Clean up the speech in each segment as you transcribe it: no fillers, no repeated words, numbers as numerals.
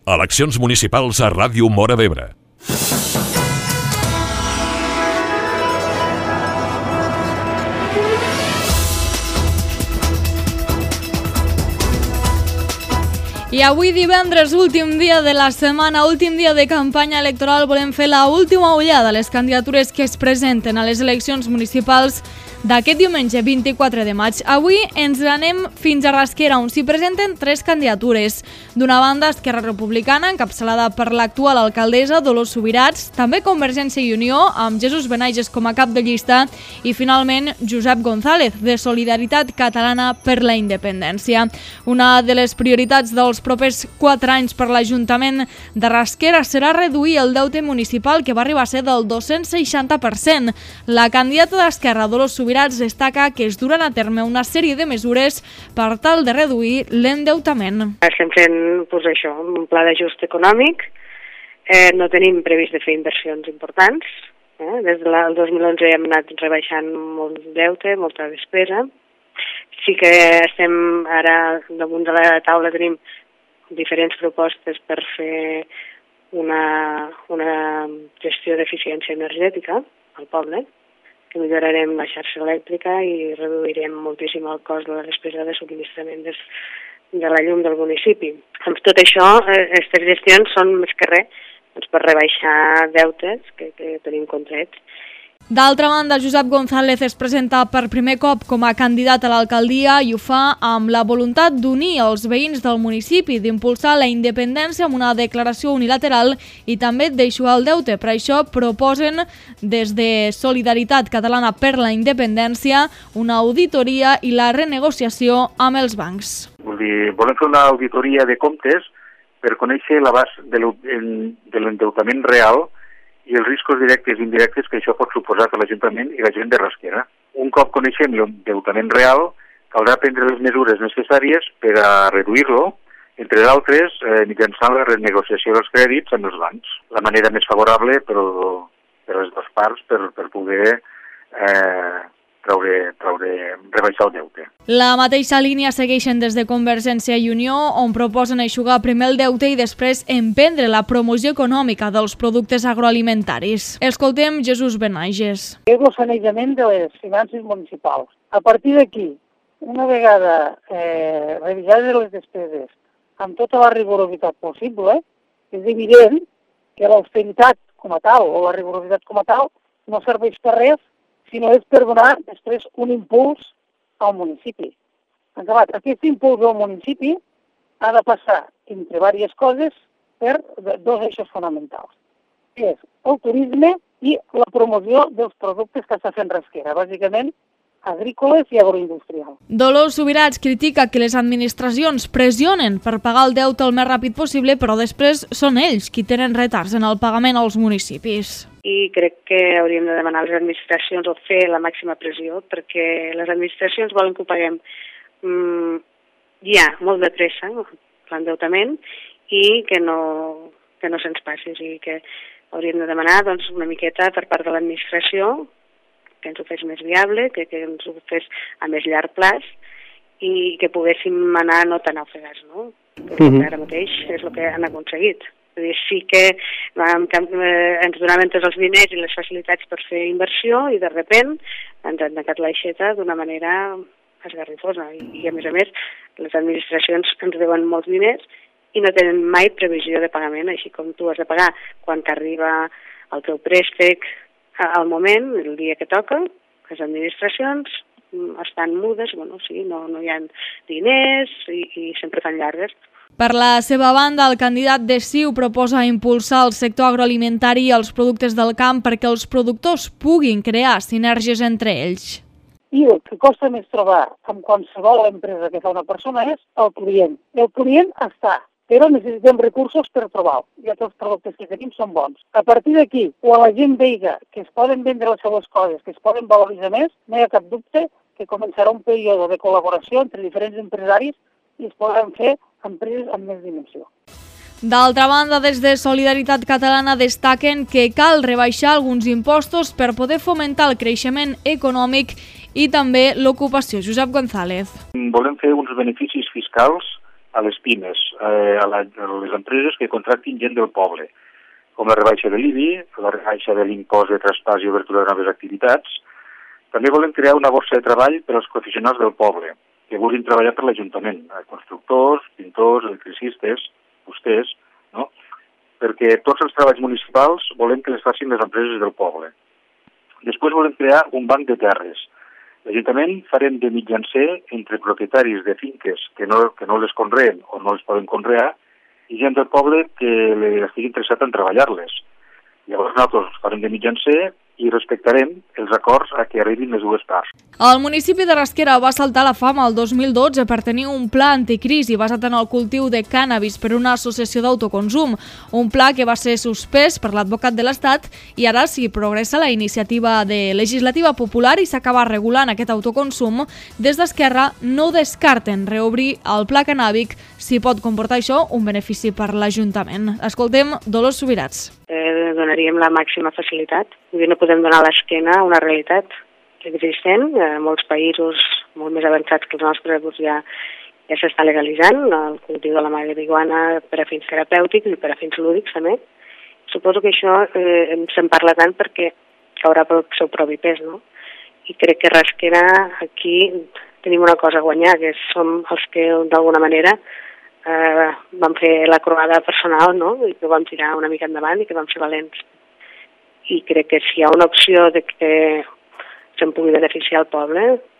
Eleccions municipals a Ràdio Móra d'Ebre. I avui divendres, últim dia de la setmana, últim dia de campanya electoral, volem fer la última ullada a les candidatures que es presenten a les eleccions municipals d'aquest diumenge 24 de maig. Avui ens anem fins a Rasquera, on s'hi presenten 3 candidatures. D'una banda, Esquerra Republicana, encapçalada per l'actual alcaldessa Dolors Subirats, també Convergència i Unió, amb Jesús Benaiges com a cap de llista, i finalment Josep González, de Solidaritat Catalana per la Independència. Una de les prioritats dels propers 4 anys per l'Ajuntament de Rasquera serà reduir el deute municipal, que va arribar a ser del 260%. La candidata d'Esquerra, Dolors Subirats, destaca que es duran a terme una sèrie de mesures per tal de reduir l'endeutament. Estem fent un pla d'ajust econòmic, no tenim previst de fer inversions importants. Des del 2011 hem anat rebaixant molt deute, molta despesa. Sí que estem ara damunt de la taula, tenim diferents propostes per fer una gestió d'eficiència energètica al poble, que millorarem la xarxa elèctrica i reduirem moltíssim el cost de la despesa de subministrament de la llum del municipi. Amb tot això, aquestes gestions són més que res per rebaixar deutes que tenim contrets. D'altra banda, Josep González es presenta per primer cop com a candidat a l'alcaldia i ho fa amb la voluntat d'unir els veïns del municipi, d'impulsar la independència amb una declaració unilateral i també d'eixugar el deute. Per això proposen des de Solidaritat Catalana per la Independència una auditoria i la renegociació amb els bancs. Volem fer una auditoria de comptes per conèixer l'abast de l'endeutament real i els riscos directes i indirectes que això pot suposar per l'Ajuntament i la gent de Rasquera. Un cop coneixem l'endeutament real, caldrà prendre les mesures necessàries per a reduir-lo, entre d'altres, mitjançant la renegociació dels crèdits amb els bancs. La manera més favorable per les dues parts per poder rebaixar el deute. La mateixa línia segueixen des de Convergència i Unió, on proposen eixugar primer el deute i després emprendre la promoció econòmica dels productes agroalimentaris. Escoltem Jesús Benaiges. És el sanejament de les finances municipals. A partir d'aquí, una vegada revisades les despeses amb tota la rigorositat possible, és evident que l'austeritat com a tal, o la rigorositat com a tal, no serveix per res, sinó és per donar després un impuls al municipi. Acabat, aquest impuls al municipi ha de passar, entre diverses coses, per 2 eixos fonamentals. És el turisme i la promoció dels productes que està fent Rasquera, bàsicament agrícoles i agroindustrials. Dolors Subirats critica que les administracions pressionen per pagar el deute el més ràpid possible, però després són ells qui tenen retards en el pagament als municipis. I crec que hauríem de demanar a les administracions o fer la màxima pressió, perquè les administracions volen que ho paguem ja molt de pressa, l'endeutament, i que no se'ns passi. O sigui que hauríem de demanar una miqueta per part de l'administració que ens ho fes més viable, que ens ho fes a més llarg plaç i que poguéssim anar no tan ofegats, no? Ara mateix és el que han aconseguit. Sí que ens donaven tots els diners i les facilitats per fer inversió i de sobte ens han tancat l'aixeta d'una manera esgarrifosa. I a més, les administracions ens deuen molts diners i no tenen mai previsió de pagament, així com tu has de pagar quan t'arriba el teu préstec al moment, el dia que toca. Les administracions estan mudes, no hi ha diners i sempre fan llargues. Per la seva banda, el candidat de CiU proposa impulsar el sector agroalimentari i els productes del camp perquè els productors puguin crear sinergies entre ells. I el que costa més trobar amb qualsevol empresa que fa una persona és el client. El client està, però necessitem recursos per trobar-lo. Ja tots els productes que tenim són bons. A partir d'aquí, quan la gent veiga que es poden vendre les seves coses, que es poden valoritzar més, no hi ha cap dubte que començarà un període de col·laboració entre diferents empresaris i es poden fer empreses amb més dimensió. D'altra banda, des de Solidaritat Catalana destaquen que cal rebaixar alguns impostos per poder fomentar el creixement econòmic i també l'ocupació. Josep González. Volem fer uns beneficis fiscals a les pimes, a les empreses que contractin gent del poble, com la rebaixa de l'IBI, la rebaixa de l'impost de traspàs i obertura de noves activitats. També volem crear una borsa de treball per als professionals del poble, que vulguin treballar per l'Ajuntament, constructors, pintors, electricistes, fusters, no? Perquè tots els treballs municipals volem que les facin les empreses del poble. Després volem crear un banc de terres. L'Ajuntament farem de mitjancer entre propietaris de finques que no les conreen o no les poden conrear i gent del poble que estigui interessat en treballar-les. Llavors nosaltres farem de mitjancer i respectarem els acords a què arribin les dues parts. El municipi de Rasquera va saltar a la fama el 2012 per tenir un pla anticrisi basat en el cultiu de cànnabis per una associació d'autoconsum, un pla que va ser suspès per l'advocat de l'Estat i ara si progressa la iniciativa legislativa popular i s'acaba regulant aquest autoconsum, des d'Esquerra no descarten reobrir el pla cannàbic si pot comportar això un benefici per l'Ajuntament. Escoltem Dolors Subirats. Donaríem la màxima facilitat. No podem donar l'esquena a una realitat existent. En molts països molt més avançats que els nostres ja s'està legalitzant el cultiu de la marihuana per a fins terapèutics i per a fins lúdics també. Suposo que això se'n parla tant perquè caurà pel seu propi pes, no? I crec que Rasquera aquí tenim una cosa a guanyar, que som els que d'alguna manera vam fer la croada personal, no? I que vam tirar una mica endavant i que vam ser valents. I crec que si hi ha una opció de que se'n pugui beneficiar el poble,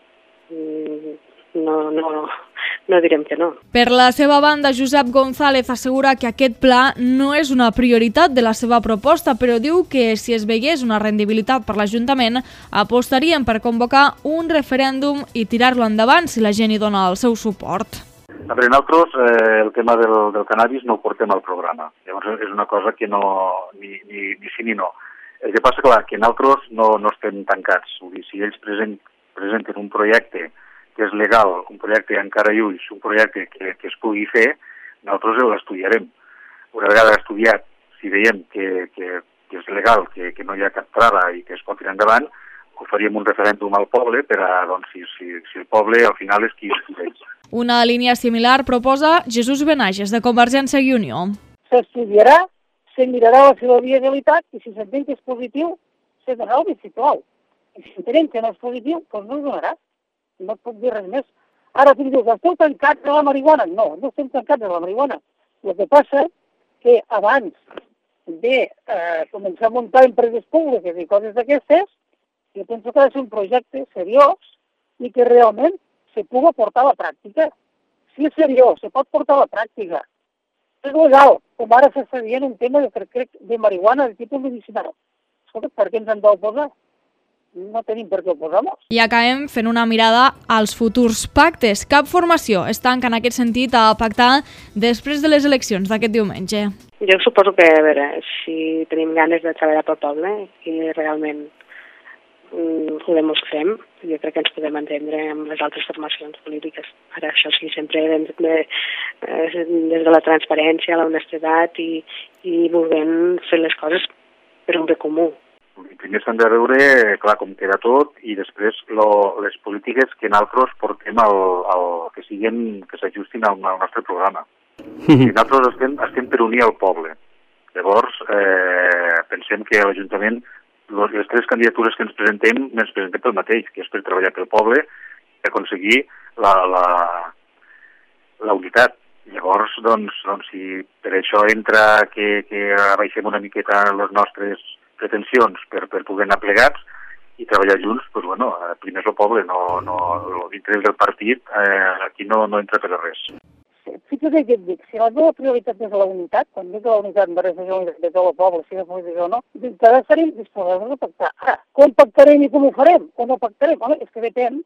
no direm que no. Per la seva banda, Josep González assegura que aquest pla no és una prioritat de la seva proposta, però diu que si es veiés una rendibilitat per l'Ajuntament, apostarien per convocar un referèndum i tirar-lo endavant si la gent hi dona el seu suport. Per nosaltres, el tema del cannabis no ho portem al programa. Llavors és una cosa que no, ni sí ni no. El que passa, clar, que nosaltres no estem tancats. Vull dir, si ells presenten un projecte que és legal, un projecte encara i ulls, un projecte que es pugui fer, nosaltres l'estudiarem. Una vegada estudiat, si veiem que és legal, que no hi ha cap trava i que es pot tirar endavant, ho faríem un referèndum al poble per a, doncs, si el poble al final és qui decideix. Una línia similar proposa Jesús Benages, de Convergència i Unió. S'estudiarà, se mirarà la seva viabilitat i si s'entén que és positiu, se donarà el vistiplau. I si entenem que no és positiu, doncs no es donarà. No et puc dir res més. Ara tu dius, esteu tancats de la marihuana? No, no estem tancats de la marihuana. El que passa que abans de començar a muntar empreses públiques i coses d'aquestes, jo penso que ha de ser un projecte seriós i que realment se pugui portar a la pràctica. Si és seriós, se pot portar a la pràctica. És legal, com ara s'està dient un tema de marihuana de tipus medicinal. Escolta, per què ens hem d'oposar? No tenim per què oposar-nos. I acabem fent una mirada als futurs pactes. Cap formació es tanca en aquest sentit a pactar després de les eleccions d'aquest diumenge. Jo suposo que, a veure, si tenim ganes de treballar pel poble i realment ho demostrem, jo crec que ens podem entendre amb les altres formacions polítiques. Ara, això sí, sempre des de la transparència, la honestedat i volent fer les coses per un bé comú. Primer s'han de veure, clar, com queda tot, i després les polítiques que nosaltres portem que s'ajustin al nostre programa. I nosaltres estem per unir el poble. Llavors, pensem que a l'Ajuntament les tres candidatures que ens presentem pel mateix, que és per treballar pel poble i aconseguir la unitat. Llavors, doncs, si per això entra que abaixem una miqueta les nostres pretensions per poder anar plegats i treballar junts, doncs, bueno, primer és el poble, l'interès del partit aquí no entra per res. Fixa't que et dic, si la meva prioritat és la unitat, quan dic la unitat em refereixo a la unitat de tot el poble, si no política o no, encara estarem disposats a pactar. Ara, com pactarem i com ho farem? O no pactarem? Home, és que depèn.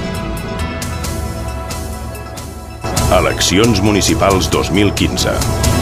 Eleccions municipals 2015.